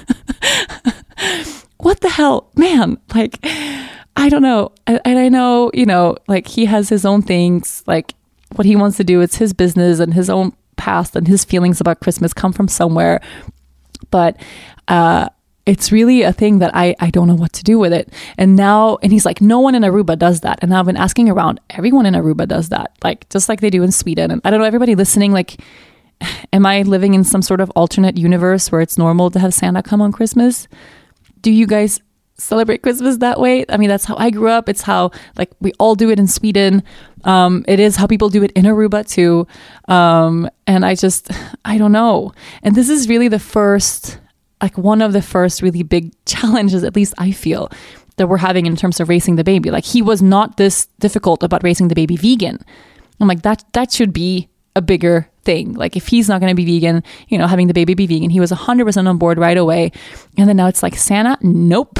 What the hell, man? Like, I don't know. And I know, you know, like, he has his own things, like what he wants to do. It's his business, and his own past and his feelings about Christmas come from somewhere. But, uh, it's really a thing that I, I don't know what to do with it. And now, and he's like, no one in Aruba does that. And I've been asking around, everyone in Aruba does that. Like, just like they do in Sweden. And I don't know, everybody listening, like, am I living in some sort of alternate universe where it's normal to have Santa come on Christmas? Do you guys celebrate Christmas that way? I mean, that's how I grew up. It's how, like, we all do it in Sweden. Um, it is how people do it in Aruba too. Um, and I just, I don't know. And this is really the first, like one of the first really big challenges, at least I feel, that we're having in terms of raising the baby. Like, he was not this difficult about raising the baby vegan. I'm like, that, that should be a bigger thing. Like, if he's not going to be vegan, you know, having the baby be vegan, he was one hundred percent on board right away. And then now it's like, Santa, nope.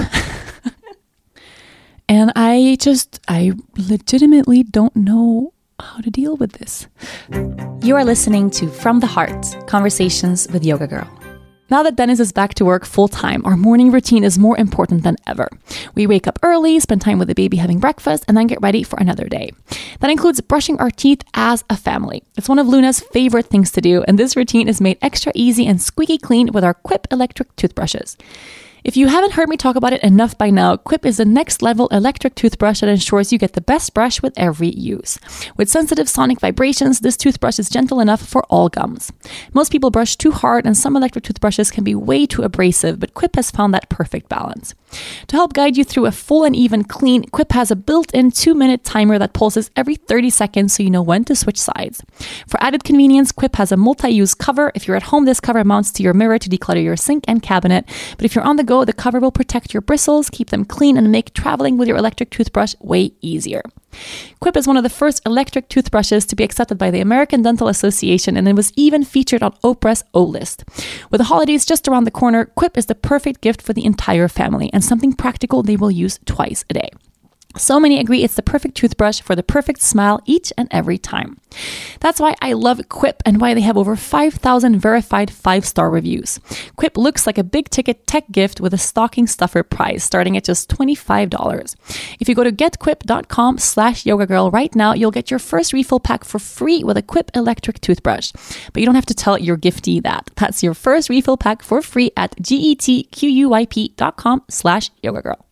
And I just, I legitimately don't know how to deal with this.
You are listening to From the Heart, Conversations with Yoga Girl.
Now that Dennis is back to work full-time, our morning routine is more important than ever. We wake up early, spend time with the baby having breakfast, and then get ready for another day. That includes brushing our teeth as a family. It's one of Luna's favorite things to do, and this routine is made extra easy and squeaky clean with our Quip electric toothbrushes. If you haven't heard me talk about it enough by now, Quip is the next level electric toothbrush that ensures you get the best brush with every use. With sensitive sonic vibrations, this toothbrush is gentle enough for all gums. Most people brush too hard, and some electric toothbrushes can be way too abrasive, but Quip has found that perfect balance. To help guide you through a full and even clean, Quip has a built-in two-minute timer that pulses every thirty seconds so you know when to switch sides. For added convenience, Quip has a multi-use cover. If you're at home, this cover mounts to your mirror to declutter your sink and cabinet. But if you're on the go, the cover will protect your bristles, keep them clean, and make traveling with your electric toothbrush way easier. Quip is one of the first electric toothbrushes to be accepted by the American Dental Association, and it was even featured on Oprah's O-List. With the holidays just around the corner, Quip is the perfect gift for the entire family and something practical they will use twice a day. So many agree it's the perfect toothbrush for the perfect smile each and every time. That's why I love Quip and why they have over five thousand verified five-star reviews. Quip looks like a big-ticket tech gift with a stocking stuffer price starting at just twenty-five dollars. If you go to getquip.com slash yoga girl right now, you'll get your first refill pack for free with a Quip electric toothbrush. But you don't have to tell your giftee that. That's your first refill pack for free at getquip.com slash yoga girl.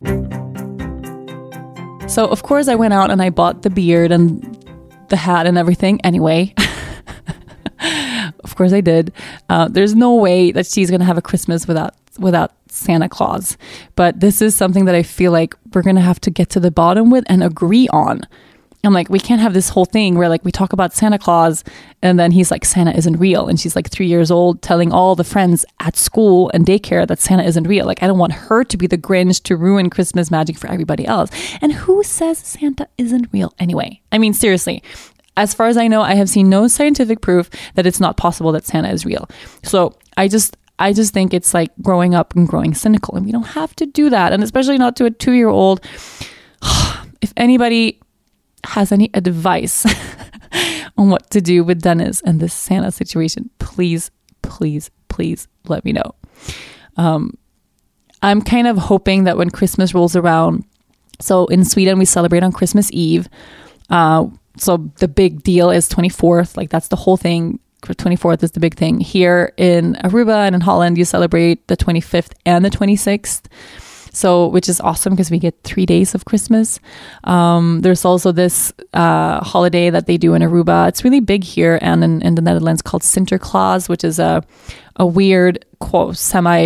So, of course, I went out and I bought the beard and the hat and everything anyway. Of course I did. Uh, there's no way that she's going to have a Christmas without without Santa Claus. But this is something that I feel like we're going to have to get to the bottom with and agree on. I'm like, we can't have this whole thing where like we talk about Santa Claus and then he's like, Santa isn't real. And she's like three years old telling all the friends at school and daycare that Santa isn't real. Like, I don't want her to be the Grinch to ruin Christmas magic for everybody else. And who says Santa isn't real anyway? I mean, seriously, as far as I know, I have seen no scientific proof that it's not possible that Santa is real. So I just... I just think it's like growing up and growing cynical, and we don't have to do that. And especially not to a two-year-old. If anybody has any advice on what to do with Dennis and this Santa situation, please, please, please let me know. Um, I'm kind of hoping that when Christmas rolls around, so in Sweden, we celebrate on Christmas Eve. Uh, so the big deal is twenty-fourth, like that's the whole thing. twenty-fourth is the big thing. Here in Aruba and in Holland, you celebrate the twenty-fifth and the twenty-sixth. So, which is awesome because we get three days of Christmas. Um, there's also this uh, holiday that they do in Aruba. It's really big here and in, in the Netherlands called Sinterklaas, which is a a weird, quote, semi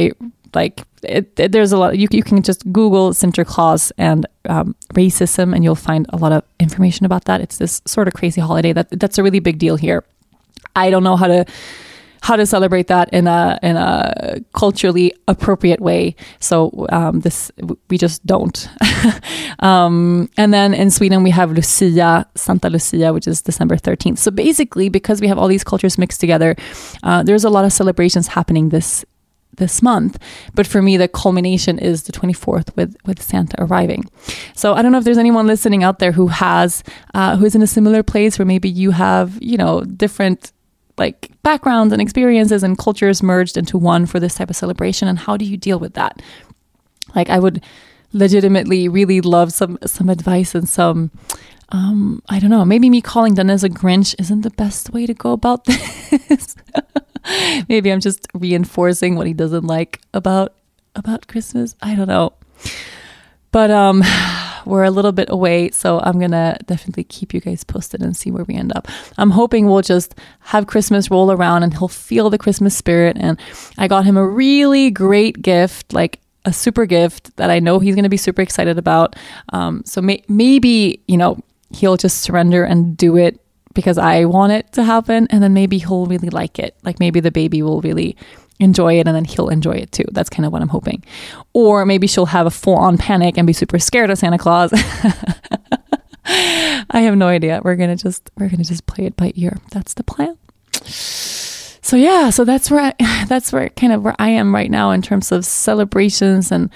like it, it, there's a lot. You you can just Google Sinterklaas and um, racism, and you'll find a lot of information about that. It's this sort of crazy holiday that that's a really big deal here. I don't know how to. how to celebrate that in a in a culturally appropriate way. So um, this we just don't. um, and then in Sweden we have Lucia, Santa Lucia, which is December thirteenth. So basically, because we have all these cultures mixed together, uh, there's a lot of celebrations happening this this month. But for me, the culmination is the twenty-fourth with with Santa arriving. So I don't know if there's anyone listening out there who has uh, who is in a similar place where maybe you have, you know, different like backgrounds and experiences and cultures merged into one for this type of celebration. And how do you deal with that? Like, I would legitimately really love some, some advice and some, um, I don't know, maybe me calling Dennis a Grinch isn't the best way to go about this. Maybe I'm just reinforcing what he doesn't like about, about Christmas. I don't know. But, um, we're a little bit away, so I'm going to definitely keep you guys posted and see where we end up. I'm hoping we'll just have Christmas roll around and he'll feel the Christmas spirit. And I got him a really great gift, like a super gift that I know he's going to be super excited about. Um, so may- maybe, you know, he'll just surrender and do it because I want it to happen. And then maybe he'll really like it. Like maybe the baby will really enjoy it and then he'll enjoy it too. That's kind of what I'm hoping. Or maybe she'll have a full-on panic and be super scared of Santa Claus. I have no idea. We're gonna just we're gonna just play it by ear. That's the plan. So yeah, so that's where I, that's where kind of where I am right now in terms of celebrations and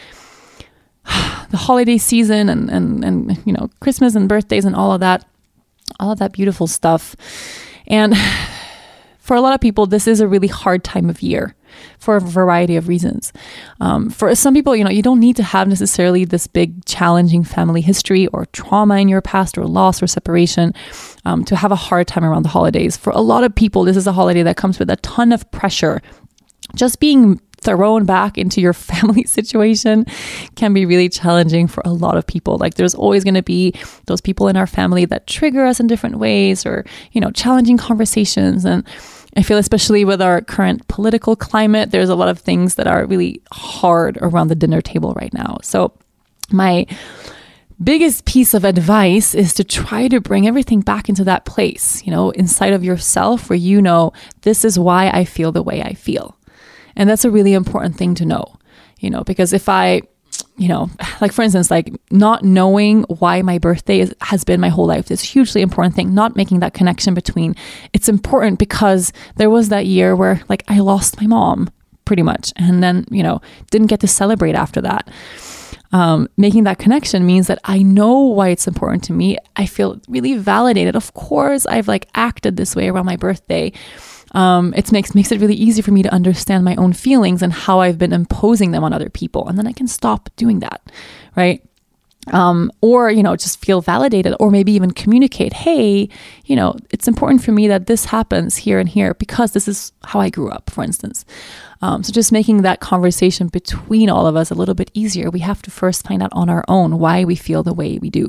the holiday season and and and you know, Christmas and birthdays and all of that, all of that beautiful stuff. And for a lot of people, this is a really hard time of year for a variety of reasons. Um, for some people, you know, you don't need to have necessarily this big challenging family history or trauma in your past or loss or separation um, to have a hard time around the holidays. For a lot of people, this is a holiday that comes with a ton of pressure. Just being thrown back into your family situation can be really challenging for a lot of people. Like there's always going to be those people in our family that trigger us in different ways or, you know, challenging conversations. And I feel especially with our current political climate, there's a lot of things that are really hard around the dinner table right now. So my biggest piece of advice is to try to bring everything back into that place, you know, inside of yourself where you know, this is why I feel the way I feel. And that's a really important thing to know, you know, because if I, you know, like for instance, like not knowing why my birthday is, has been my whole life, this hugely important thing, not making that connection between it's important because there was that year where like I lost my mom pretty much. And then, you know, didn't get to celebrate after that. Um, making that connection means that I know why it's important to me. I feel really validated. Of course, I've like acted this way around my birthday. Um, it makes makes it really easy for me to understand my own feelings and how I've been imposing them on other people. And then I can stop doing that, right? Um, or, you know, just feel validated or maybe even communicate, hey, you know, it's important for me that this happens here and here because this is how I grew up, for instance. Um, so just making that conversation between all of us a little bit easier. We have to first find out on our own why we feel the way we do.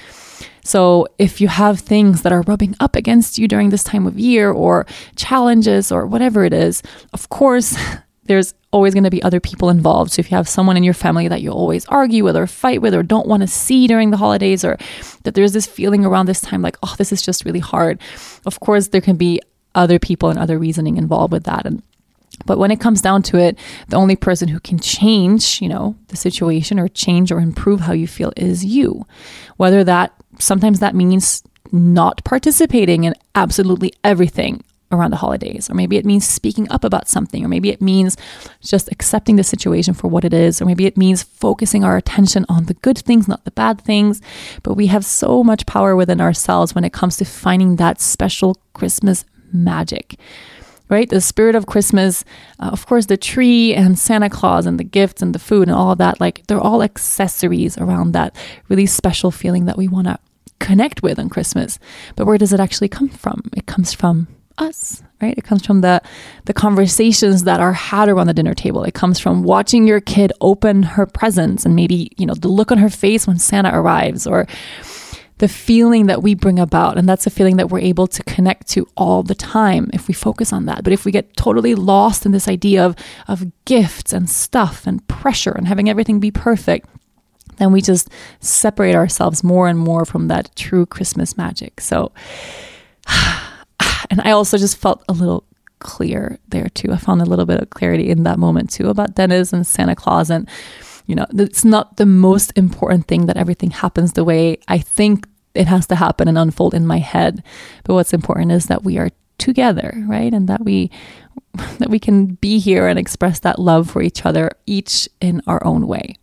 So if you have things that are rubbing up against you during this time of year or challenges or whatever it is, of course, there's always going to be other people involved. So if you have someone in your family that you always argue with or fight with or don't want to see during the holidays, or that there's this feeling around this time like, oh, this is just really hard. Of course, there can be other people and other reasoning involved with that. And But when it comes down to it, the only person who can change, you know, the situation or change or improve how you feel is you. Whether that, sometimes that means not participating in absolutely everything around the holidays, or maybe it means speaking up about something, or maybe it means just accepting the situation for what it is, or maybe it means focusing our attention on the good things, not the bad things. But we have so much power within ourselves when it comes to finding that special Christmas magic. Right? The spirit of Christmas, uh, of course, the tree and Santa Claus and the gifts and the food and all of that, like they're all accessories around that really special feeling that we want to connect with on Christmas. But where does it actually come from? It comes from us, right? It comes from the, the conversations that are had around the dinner table. It comes from watching your kid open her presents and maybe, you know, the look on her face when Santa arrives, or the feeling that we bring about. And that's a feeling that we're able to connect to all the time if we focus on that. But if we get totally lost in this idea of, of gifts and stuff and pressure and having everything be perfect, then we just separate ourselves more and more from that true Christmas magic. So, and I also just felt a little clear there too. I found a little bit of clarity in that moment too about Dennis and Santa Claus. And, you know, it's not the most important thing that everything happens the way I think it has to happen and unfold in my head. But what's important is that we are together, right? And that we, that we can be here and express that love for each other, each in our own way.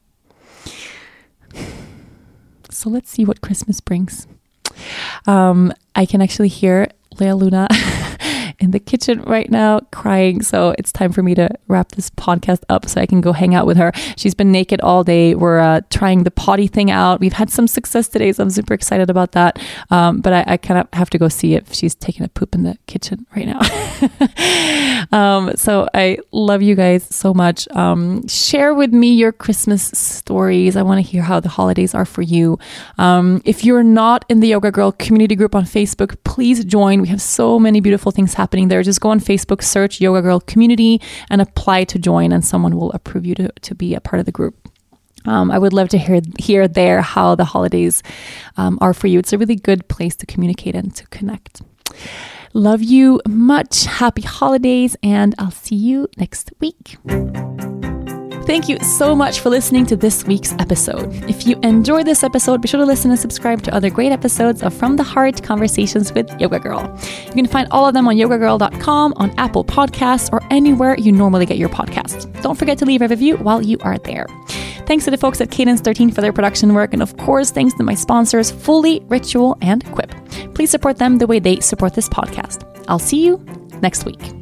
So let's see what Christmas brings. Um, I can actually hear Lea Luna in the kitchen right now crying. So it's time for me to wrap this podcast up so I can go hang out with her. She's been naked all day. We're uh, trying the potty thing out. We've had some success today, so I'm super excited about that. Um, but I, I kind of have to go see if she's taking a poop in the kitchen right now. um, so I love you guys so much. Um, share with me your Christmas stories. I want to hear how the holidays are for you. Um, if you're not in the Yoga Girl community group on Facebook, please join. We have so many beautiful things happening there. Just go on Facebook, search Yoga Girl Community and apply to join, and someone will approve you to, to be a part of the group. Um, I would love to hear hear there how the holidays um, are for you. It's a really good place to communicate and to connect. Love you much. Happy holidays, and I'll see you next week. Thank you so much for listening to this week's episode. If you enjoyed this episode, be sure to listen and subscribe to other great episodes of From the Heart Conversations with Yoga Girl. You can find all of them on yoga girl dot com, on Apple Podcasts, or anywhere you normally get your podcasts. Don't forget to leave a review while you are there. Thanks to the folks at Cadence thirteen for their production work, and of course, thanks to my sponsors, Fully, Ritual, and Quip. Please support them the way they support this podcast. I'll see you next week.